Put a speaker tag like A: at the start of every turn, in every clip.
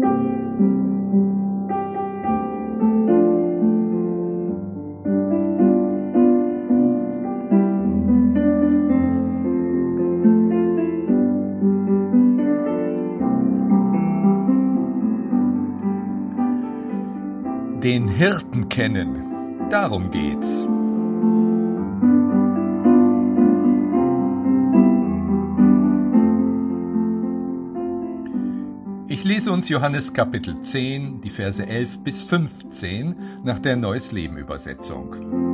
A: Den Hirten kennen, darum geht's. Ich lese uns Johannes Kapitel 10, die Verse 11 bis 15 nach der Neues Leben Übersetzung.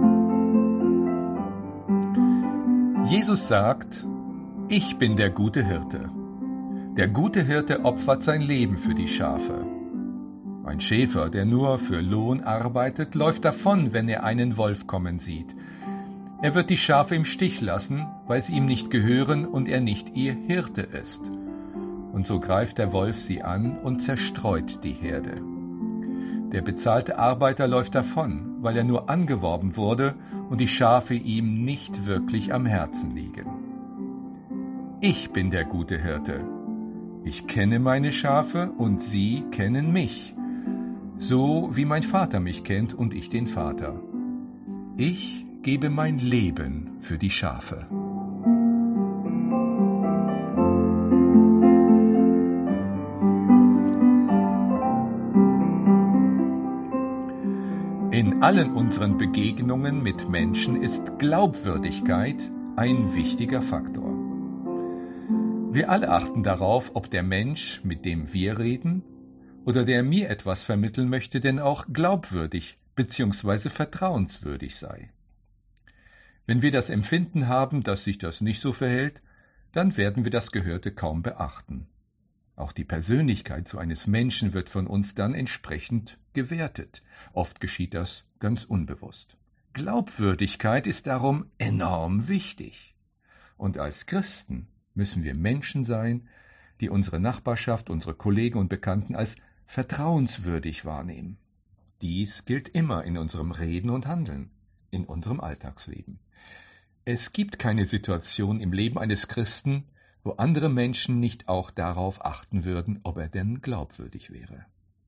A: Jesus sagt: Ich bin der gute Hirte. Der gute Hirte opfert sein Leben für die Schafe. Ein Schäfer, der nur für Lohn arbeitet, läuft davon, wenn er einen Wolf kommen sieht. Er wird die Schafe im Stich lassen, weil sie ihm nicht gehören und er nicht ihr Hirte ist. Und so greift der Wolf sie an und zerstreut die Herde. Der bezahlte Arbeiter läuft davon, weil er nur angeworben wurde und die Schafe ihm nicht wirklich am Herzen liegen. Ich bin der gute Hirte. Ich kenne meine Schafe und sie kennen mich. So wie mein Vater mich kennt und ich den Vater. Ich gebe mein Leben für die Schafe. In allen unseren Begegnungen mit Menschen ist Glaubwürdigkeit ein wichtiger Faktor. Wir alle achten darauf, ob der Mensch, mit dem wir reden, oder der mir etwas vermitteln möchte, denn auch glaubwürdig bzw. vertrauenswürdig sei. Wenn wir das Empfinden haben, dass sich das nicht so verhält, dann werden wir das Gehörte kaum beachten. Auch die Persönlichkeit so eines Menschen wird von uns dann entsprechend gewertet. Oft geschieht das ganz unbewusst. Glaubwürdigkeit ist darum enorm wichtig. Und als Christen müssen wir Menschen sein, die unsere Nachbarschaft, unsere Kollegen und Bekannten als vertrauenswürdig wahrnehmen. Dies gilt immer in unserem Reden und Handeln, in unserem Alltagsleben. Es gibt keine Situation im Leben eines Christen, wo andere Menschen nicht auch darauf achten würden, ob er denn glaubwürdig wäre.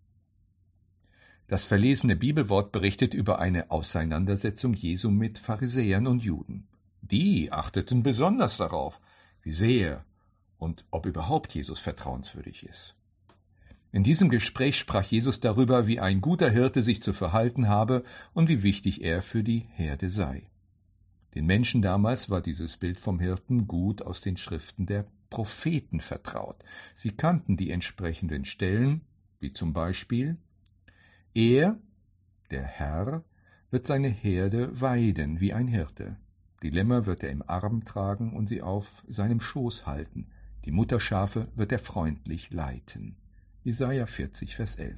A: Das verlesene Bibelwort berichtet über eine Auseinandersetzung Jesu mit Pharisäern und Juden. Die achteten besonders darauf, wie sehr und ob überhaupt Jesus vertrauenswürdig ist. In diesem Gespräch sprach Jesus darüber, wie ein guter Hirte sich zu verhalten habe und wie wichtig er für die Herde sei. Den Menschen damals war dieses Bild vom Hirten gut aus den Schriften der Propheten vertraut. Sie kannten die entsprechenden Stellen, wie zum Beispiel: Er, der Herr, wird seine Herde weiden wie ein Hirte. Die Lämmer wird er im Arm tragen und sie auf seinem Schoß halten. Die Mutterschafe wird er freundlich leiten. Jesaja 40, Vers 11.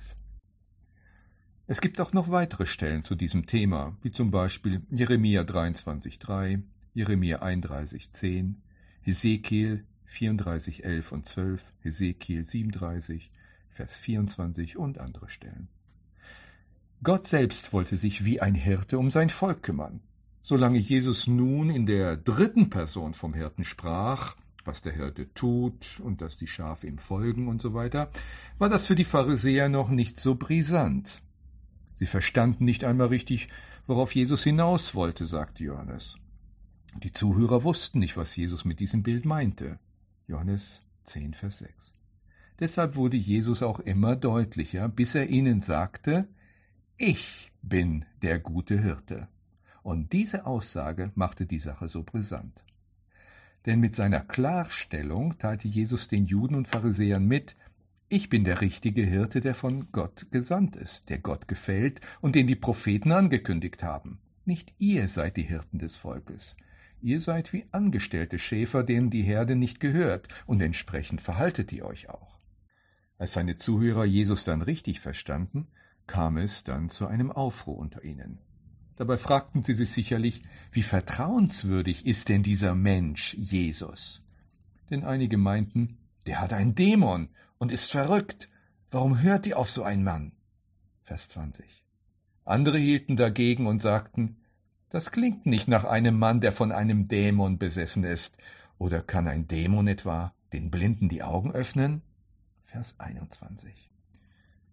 A: Es gibt auch noch weitere Stellen zu diesem Thema, wie zum Beispiel Jeremia 23,3, Jeremia 31,10, Hesekiel 34, 11 und 12, Hesekiel 37, Vers 24 und andere Stellen. Gott selbst wollte sich wie ein Hirte um sein Volk kümmern. Solange Jesus nun in der dritten Person vom Hirten sprach, was der Hirte tut und dass die Schafe ihm folgen und so weiter, war das für die Pharisäer noch nicht so brisant. Sie verstanden nicht einmal richtig, worauf Jesus hinaus wollte, sagt Johannes. Die Zuhörer wussten nicht, was Jesus mit diesem Bild meinte. Johannes 10, Vers 6. Deshalb wurde Jesus auch immer deutlicher, bis er ihnen sagte: Ich bin der gute Hirte. Und diese Aussage machte die Sache so brisant. Denn mit seiner Klarstellung teilte Jesus den Juden und Pharisäern mit: Ich bin der richtige Hirte, der von Gott gesandt ist, der Gott gefällt und den die Propheten angekündigt haben. Nicht ihr seid die Hirten des Volkes. Ihr seid wie angestellte Schäfer, denen die Herde nicht gehört, und entsprechend verhaltet ihr euch auch. Als seine Zuhörer Jesus dann richtig verstanden, kam es dann zu einem Aufruhr unter ihnen. Dabei fragten sie sich sicherlich: Wie vertrauenswürdig ist denn dieser Mensch Jesus? Denn einige meinten: Der hat einen Dämon und ist verrückt. Warum hört ihr auf so einen Mann? Vers 20. Andere hielten dagegen und sagten: Das klingt nicht nach einem Mann, der von einem Dämon besessen ist. Oder kann ein Dämon etwa den Blinden die Augen öffnen? Vers 21.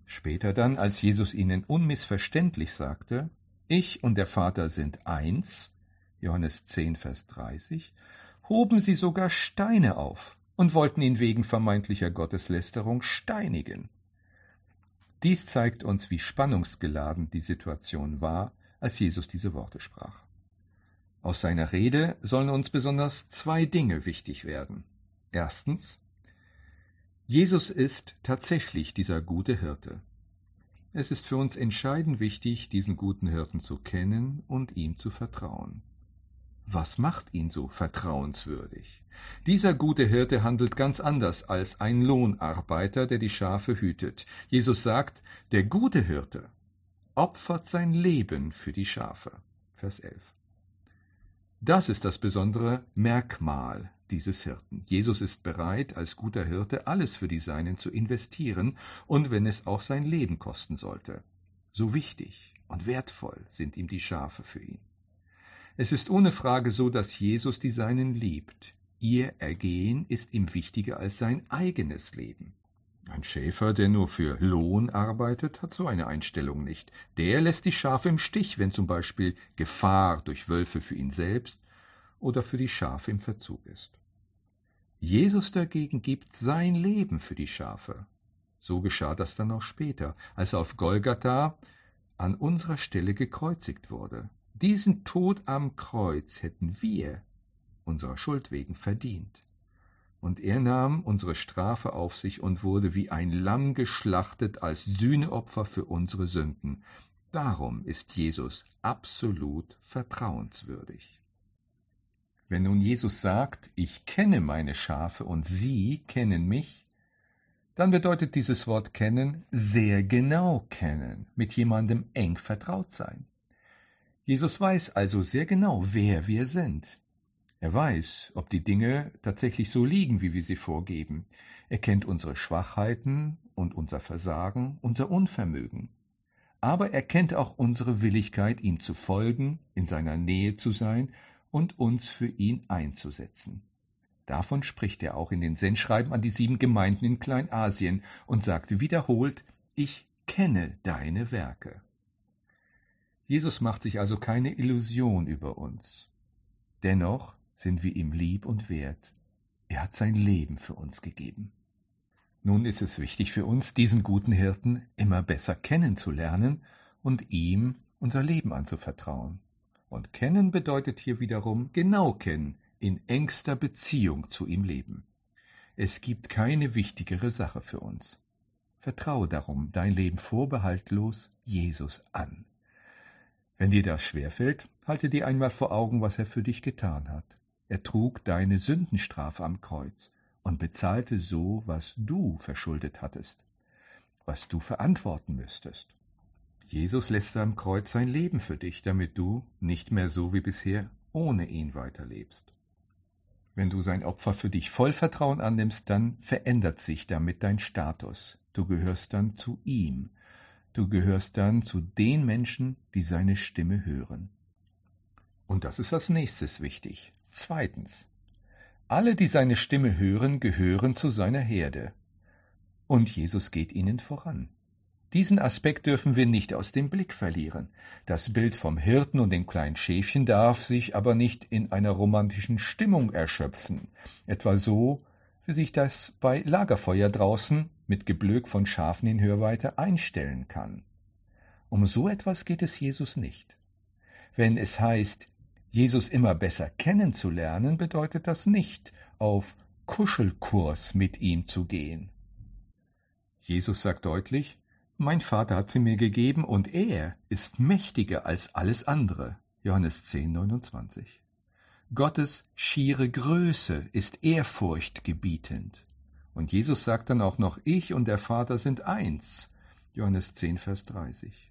A: Später dann, als Jesus ihnen unmissverständlich sagte, ich und der Vater sind eins, Johannes 10, Vers 30, hoben sie sogar Steine auf und wollten ihn wegen vermeintlicher Gotteslästerung steinigen. Dies zeigt uns, wie spannungsgeladen die Situation war, als Jesus diese Worte sprach. Aus seiner Rede sollen uns besonders zwei Dinge wichtig werden. Erstens, Jesus ist tatsächlich dieser gute Hirte. Es ist für uns entscheidend wichtig, diesen guten Hirten zu kennen und ihm zu vertrauen. Was macht ihn so vertrauenswürdig? Dieser gute Hirte handelt ganz anders als ein Lohnarbeiter, der die Schafe hütet. Jesus sagt, der gute Hirte opfert sein Leben für die Schafe. Vers 11. Das ist das besondere Merkmal dieses Hirten. Jesus ist bereit, als guter Hirte alles für die Seinen zu investieren, und wenn es auch sein Leben kosten sollte. So wichtig und wertvoll sind ihm die Schafe für ihn. Es ist ohne Frage so, dass Jesus die Seinen liebt. Ihr Ergehen ist ihm wichtiger als sein eigenes Leben. Ein Schäfer, der nur für Lohn arbeitet, hat so eine Einstellung nicht. Der lässt die Schafe im Stich, wenn zum Beispiel Gefahr durch Wölfe für ihn selbst oder für die Schafe im Verzug ist. Jesus dagegen gibt sein Leben für die Schafe. So geschah das dann auch später, als er auf Golgatha an unserer Stelle gekreuzigt wurde. Diesen Tod am Kreuz hätten wir unserer Schuld wegen verdient. Und er nahm unsere Strafe auf sich und wurde wie ein Lamm geschlachtet als Sühneopfer für unsere Sünden. Darum ist Jesus absolut vertrauenswürdig. Wenn nun Jesus sagt, ich kenne meine Schafe und sie kennen mich, dann bedeutet dieses Wort kennen sehr genau kennen, mit jemandem eng vertraut sein. Jesus weiß also sehr genau, wer wir sind. Er weiß, ob die Dinge tatsächlich so liegen, wie wir sie vorgeben. Er kennt unsere Schwachheiten und unser Versagen, unser Unvermögen. Aber er kennt auch unsere Willigkeit, ihm zu folgen, in seiner Nähe zu sein und uns für ihn einzusetzen. Davon spricht er auch in den Sendschreiben an die 7 Gemeinden in Kleinasien und sagte wiederholt, ich kenne deine Werke. Jesus macht sich also keine Illusion über uns. Dennoch sind wir ihm lieb und wert. Er hat sein Leben für uns gegeben. Nun ist es wichtig für uns, diesen guten Hirten immer besser kennenzulernen und ihm unser Leben anzuvertrauen. Und kennen bedeutet hier wiederum genau kennen, in engster Beziehung zu ihm leben. Es gibt keine wichtigere Sache für uns. Vertraue darum dein Leben vorbehaltlos Jesus an. Wenn dir das schwerfällt, halte dir einmal vor Augen, was er für dich getan hat. Er trug deine Sündenstrafe am Kreuz und bezahlte so, was du verschuldet hattest, was du verantworten müsstest. Jesus lässt am Kreuz sein Leben für dich, damit du nicht mehr so wie bisher ohne ihn weiterlebst. Wenn du sein Opfer für dich voll Vertrauen annimmst, dann verändert sich damit dein Status. Du gehörst dann zu ihm. Du gehörst dann zu den Menschen, die seine Stimme hören. Und das ist als nächstes wichtig. Zweitens. Alle, die seine Stimme hören, gehören zu seiner Herde. Und Jesus geht ihnen voran. Diesen Aspekt dürfen wir nicht aus dem Blick verlieren. Das Bild vom Hirten und dem kleinen Schäfchen darf sich aber nicht in einer romantischen Stimmung erschöpfen. Etwa so, wie sich das bei Lagerfeuer draußen mit Geblök von Schafen in Hörweite einstellen kann. Um so etwas geht es Jesus nicht. Wenn es heißt, Jesus immer besser kennenzulernen, bedeutet das nicht, auf Kuschelkurs mit ihm zu gehen. Jesus sagt deutlich, mein Vater hat sie mir gegeben und er ist mächtiger als alles andere. Johannes 10, 29. Gottes schiere Größe ist ehrfurchtgebietend. Und Jesus sagt dann auch noch, ich und der Vater sind eins. Johannes 10, Vers 30.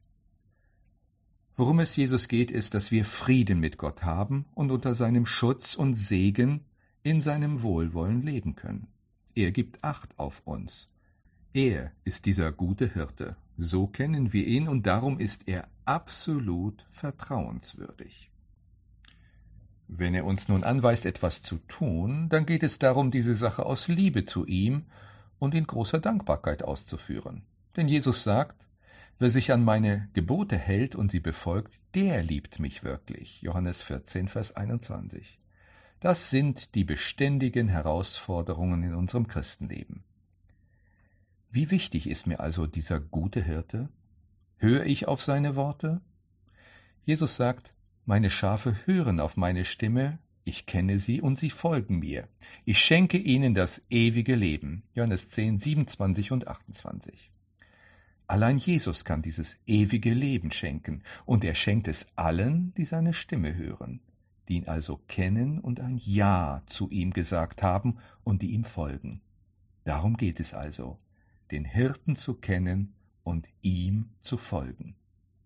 A: Worum es Jesus geht, ist, dass wir Frieden mit Gott haben und unter seinem Schutz und Segen in seinem Wohlwollen leben können. Er gibt Acht auf uns. Er ist dieser gute Hirte. So kennen wir ihn und darum ist er absolut vertrauenswürdig. Wenn er uns nun anweist, etwas zu tun, dann geht es darum, diese Sache aus Liebe zu ihm und in großer Dankbarkeit auszuführen. Denn Jesus sagt, wer sich an meine Gebote hält und sie befolgt, der liebt mich wirklich. Johannes 14, Vers 21. Das sind die beständigen Herausforderungen in unserem Christenleben. Wie wichtig ist mir also dieser gute Hirte? Höre ich auf seine Worte? Jesus sagt, meine Schafe hören auf meine Stimme, ich kenne sie und sie folgen mir. Ich schenke ihnen das ewige Leben. Johannes 10, 27 und 28. Allein Jesus kann dieses ewige Leben schenken, und er schenkt es allen, die seine Stimme hören, die ihn also kennen und ein Ja zu ihm gesagt haben und die ihm folgen. Darum geht es also, den Hirten zu kennen und ihm zu folgen.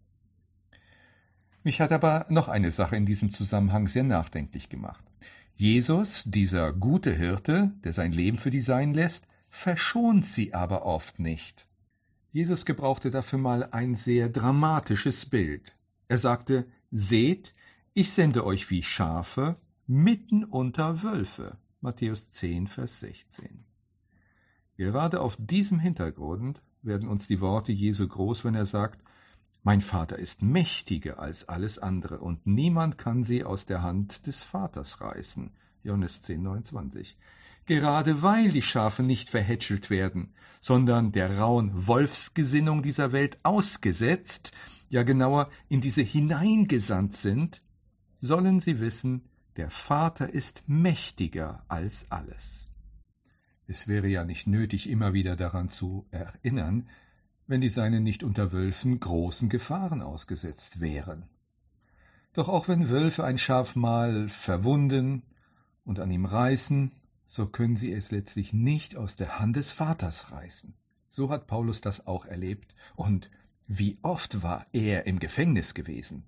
A: Mich hat aber noch eine Sache in diesem Zusammenhang sehr nachdenklich gemacht. Jesus, dieser gute Hirte, der sein Leben für die Seinen lässt, verschont sie aber oft nicht. Jesus gebrauchte dafür mal ein sehr dramatisches Bild. Er sagte, seht, ich sende euch wie Schafe mitten unter Wölfe. Matthäus 10, Vers 16. Gerade auf diesem Hintergrund werden uns die Worte Jesu groß, wenn er sagt, mein Vater ist mächtiger als alles andere und niemand kann sie aus der Hand des Vaters reißen. Johannes 10, 29. Gerade weil die Schafe nicht verhätschelt werden, sondern der rauen Wolfsgesinnung dieser Welt ausgesetzt, ja genauer in diese hineingesandt sind, sollen sie wissen, der Vater ist mächtiger als alles. Es wäre ja nicht nötig, immer wieder daran zu erinnern, wenn die Seinen nicht unter Wölfen großen Gefahren ausgesetzt wären. Doch auch wenn Wölfe ein Schaf mal verwunden und an ihm reißen, so können sie es letztlich nicht aus der Hand des Vaters reißen. So hat Paulus das auch erlebt, und wie oft war er im Gefängnis gewesen.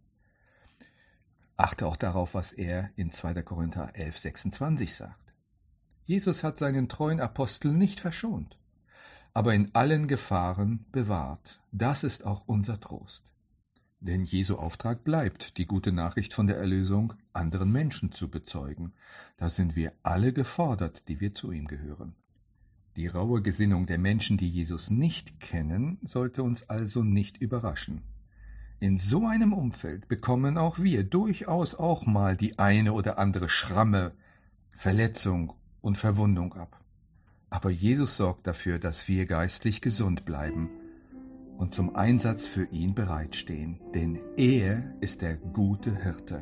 A: Achte auch darauf, was er in 2. Korinther 11, 26 sagt. Jesus hat seinen treuen Apostel nicht verschont, aber in allen Gefahren bewahrt. Das ist auch unser Trost. Denn Jesu Auftrag bleibt, die gute Nachricht von der Erlösung anderen Menschen zu bezeugen. Da sind wir alle gefordert, die wir zu ihm gehören. Die raue Gesinnung der Menschen, die Jesus nicht kennen, sollte uns also nicht überraschen. In so einem Umfeld bekommen auch wir durchaus auch mal die eine oder andere Schramme, Verletzung und Verwundung ab. Aber Jesus sorgt dafür, dass wir geistlich gesund bleiben und zum Einsatz für ihn bereitstehen, denn er ist der gute Hirte.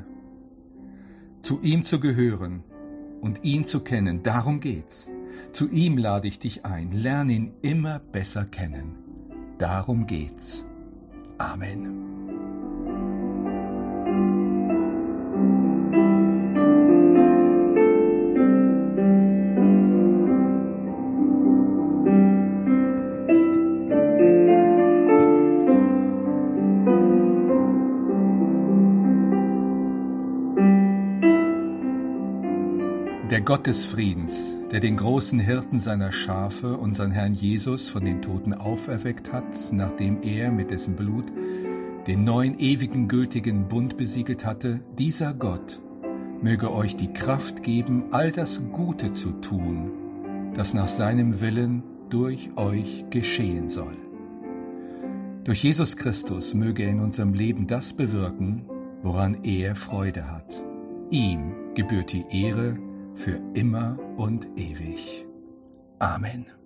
A: Zu ihm zu gehören und ihn zu kennen, darum geht's. Zu ihm lade ich dich ein, lerne ihn immer besser kennen. Darum geht's. Amen. Der Gott des Friedens, der den großen Hirten seiner Schafe, unseren Herrn Jesus, von den Toten auferweckt hat, nachdem er mit dessen Blut den neuen ewigen gültigen Bund besiegelt hatte, dieser Gott möge euch die Kraft geben, all das Gute zu tun, das nach seinem Willen durch euch geschehen soll. Durch Jesus Christus möge er in unserem Leben das bewirken, woran er Freude hat. Ihm gebührt die Ehre für immer und ewig. Amen.